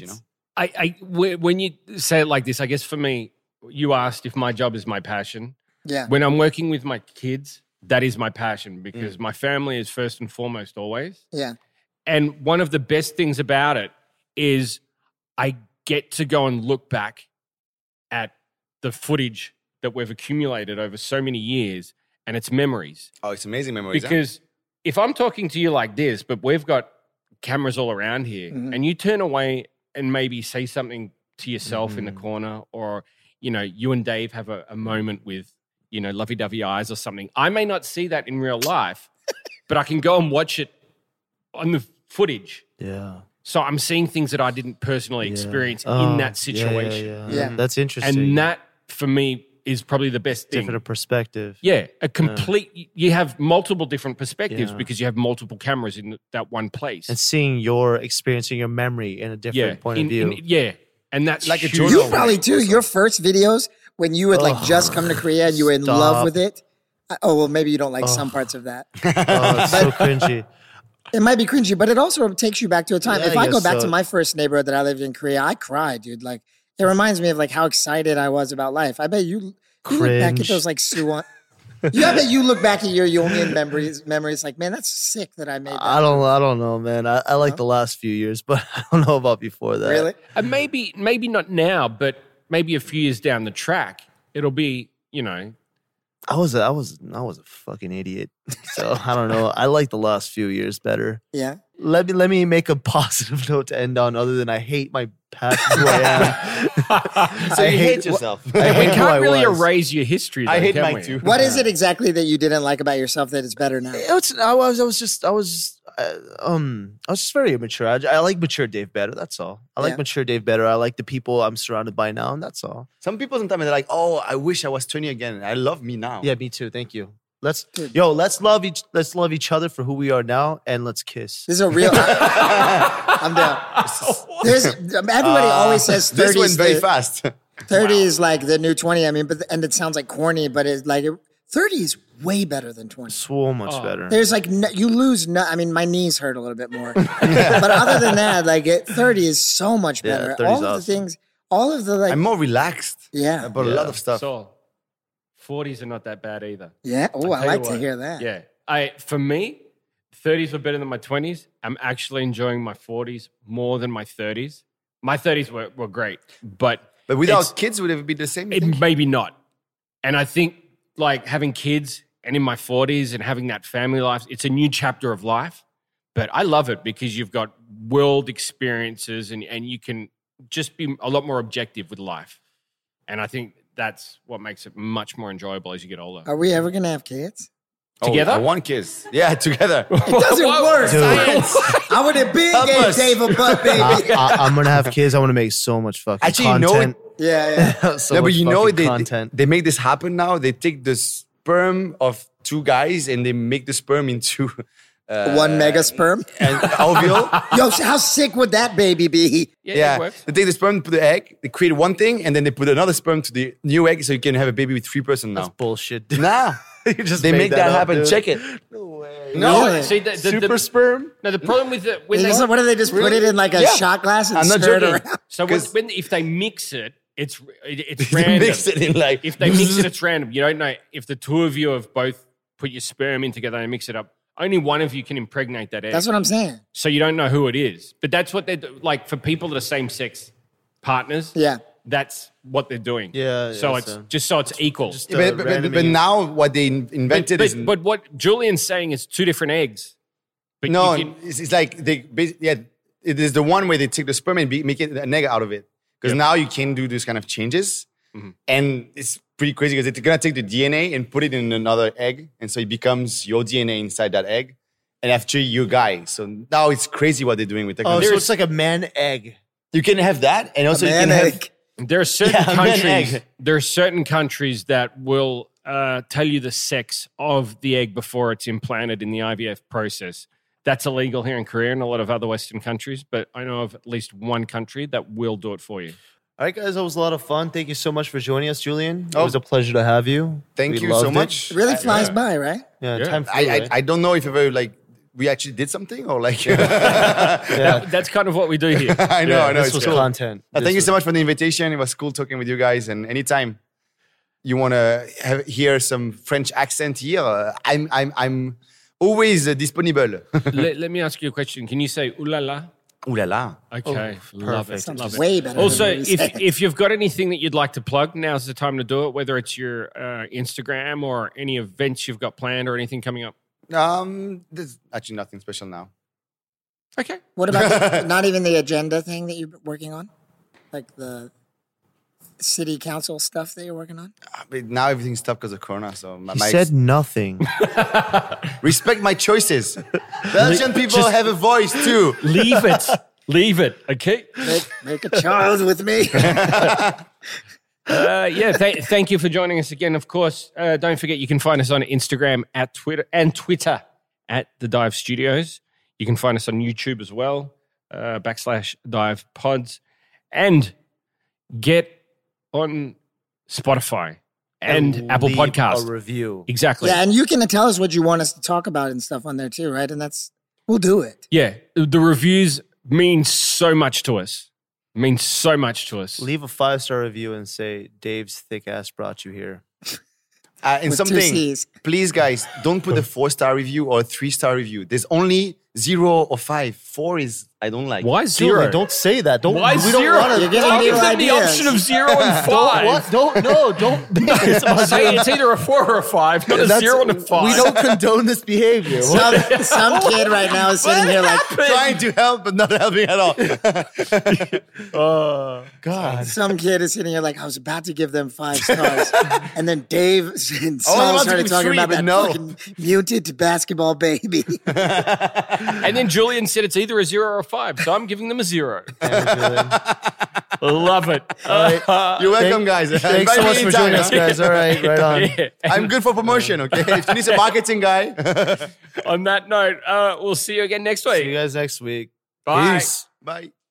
When you say it like this, I guess for me, you asked if my job is my passion. Yeah. When I'm working with my kids, that is my passion because my family is first and foremost always. Yeah. And one of the best things about it is I get to go and look back at the footage that we've accumulated over so many years and its memories. Oh, it's amazing memories. huh? Because if I'm talking to you like this, but we've got cameras all around here, and you turn away and maybe say something to yourself in the corner, or, you know, you and Dave have a moment with, you know, lovey-dovey eyes or something. I may not see that in real life, but I can go and watch it on the footage. Yeah. So I'm seeing things that I didn't personally experience in that situation. Yeah. That's interesting. And that, for me, is probably the best thing. different perspective. Yeah, a complete. You have multiple different perspectives Yeah. because you have multiple cameras in that one place. And seeing your experiencing your memory in a different point of view. And that's Like a huge. You probably too. Your first videos when you had like just come to Korea and you were in Stop. love with it. Oh well, maybe you don't like some parts of that. Oh, it's so cringy. It might be cringy, but it also takes you back to a time. Yeah, If I go guess back so. to my first neighborhood that I lived in Korea, I cried, dude. Like it reminds me of like how excited I was about life. I bet you look back at Cringe. those like Suwon. Yeah, I bet you look back at your Yongin memories like, man, that's sick that I made that. I don't know, man. I like the last few years, but I don't know about before that. Really? And maybe not now, but maybe a few years down the track, it'll be, you know. I was a fucking idiot. So I don't know. I like the last few years better. Yeah. Let me make a positive note to end on, other than I hate my past who I am. So I you hate wh- yourself. I We hate who can't really was. erase your history, though, I hate can Mike we? too. What is it exactly that you didn't like about yourself that is better now? I was just very immature. I like mature Dave better. That's all. I like Yeah. mature Dave better. I like the people I'm surrounded by now, and that's all. Some people sometimes they're like, "Oh, I wish I was 20 again." I love me now. Yeah, me too. Thank you. Let's love each other for who we are now, and let's kiss. This is a real. I'm down. Everybody always says 30 This went very fast. 30 is like the new 20. I mean, and it sounds like corny, but it's like 30 is way better than 20. So much better. There's like you lose. I mean, my knees hurt a little bit more, but other than that, like 30 is so much Yeah, better. 30 is All of the awesome. things, all of the like, I'm more relaxed yeah, about a lot of stuff. So 40s are not that bad either. yeah. Oh, I Tell you like to what, hear that. Yeah. For me, 30s were better than my 20s. I'm actually enjoying my 40s more than my 30s. My 30s were great, but But without it's- kids, would it be the same? you think? maybe not. And I think like having kids and in my 40s and having that family life, it's a new chapter of life. But I love it because you've got world experiences and you can just be a lot more objective with life. And I think that's what makes it much more enjoyable as you get older. Are we ever gonna have kids? Together? I want kids. Yeah, together. It doesn't work. Dude. Science. I would have been Help gave us. Dave a butt, baby. I'm gonna have kids. I want to make so much fucking Actually, you know content. yeah. So No, but much you know fucking content. they make this happen now. They take the sperm of two guys and they make the sperm into One mega sperm. an ovule. Yo, how sick would that baby be? Yeah, Yeah, it works. they take the sperm, put the egg, they create one thing, and then they put another sperm to the new egg, so you can have a baby with 3 person That's now. bullshit. Dude. Nah, You just they made make that up, happen. dude. Check it. No way. No, Really? See, the Super sperm. No, the problem with it when What do they just put it in like a Yeah. shot glass and I'm not stir it joking. around? so 'Cause- when if they mix it, it's they random. mix it in like. If they mix it, it's random. You don't know if the two of you have both put your sperm in together and mix it up. Only one of you can impregnate that egg. That's what I'm saying. So you don't know who it is. But that's what they do. Like for people that are same sex partners. Yeah. That's what they're doing. Yeah, So yeah, it's so- just so it's equal. Just, but randoming. now what they invented is but what Julian's saying is 2 different eggs. But no, you can- it's like it is the one where they take the sperm and make it an egg out of it. Because now you can do this kind of changes, and it's pretty crazy because they're gonna take the DNA and put it in another egg, and so it becomes your DNA inside that egg, and after you guy. So now it's crazy what they're doing with Oh, technology. so it's like a man egg. You can have that, and also you Man can egg. have. There are certain Yeah, man countries. egg. There are certain countries that will tell you the sex of the egg before it's implanted in the IVF process. That's illegal here in Korea and a lot of other Western countries, but I know of at least one country that will do it for you. All right, guys, that was a lot of fun. Thank you so much for joining us, Julian. It Oh. was a pleasure to have you. Thank We you so loved much. It really flies by, right? Yeah, Yeah. time flew, right? I don't know if ever like we actually did something or like. yeah. That's kind of what we do here. I know. This It's was cool. content. Thank you so much for the invitation. It was cool talking with you guys. And anytime you want to hear some French accent here, I'm always disponible. let me ask you a question. Can you say ooh la la? Ooh la la. Okay, love it. Sounds Love it. way better. Also, than what we said. if you've got anything that you'd like to plug, now's the time to do it. Whether it's your Instagram or any events you've got planned or anything coming up. There's actually nothing special now. Okay. What about not even the agenda thing that you're working on? Like the city council stuff that you're working on? But now everything's tough because of Corona. So He said nothing. respect my choices. Belgian people have a voice too. Leave it. Leave it. Okay. Make a child with me. Thank you for joining us again. Of course, don't forget you can find us on Instagram at Twitter at The Dive Studios. You can find us on YouTube as well, /Dive Pods, and get on Spotify and Apple leave Podcasts. a review. Exactly. Yeah, and you can tell us what you want us to talk about and stuff on there too, right? And we'll do it. Yeah, the reviews mean so much to us. Means so much to us. Leave a 5-star review and say Dave's thick ass brought you here. And With 2 something, Cs. please, guys, don't put a 4-star review or a 3-star review. There's only 0 or 5. 4 is I don't like. Why it. zero? Dude, don't say that. Don't. Why we zero? Don't You're getting I'll give new them the ideas. option of 0 and 5. Don't make this about Say it's either a 4 or a 5, not a 0 and a 5. We don't condone this behavior. Some kid right now is sitting here like, Trying to help, but not helping at all. God. some kid is sitting here like, I was about to give them 5 stars. And then Dave and about Saul to started give talking 3, about but that no. fucking muted basketball baby. And then Julian said it's either a 0 or a 5, so I'm giving them a 0. Love it. You're welcome, guys. Thanks Invite so me much for anytime, joining us, huh? guys. All right, right on. Yeah. I'm good for promotion, okay? If you need a marketing guy. On that note, we'll see you again next week. See you guys next week. Bye. Peace. Bye.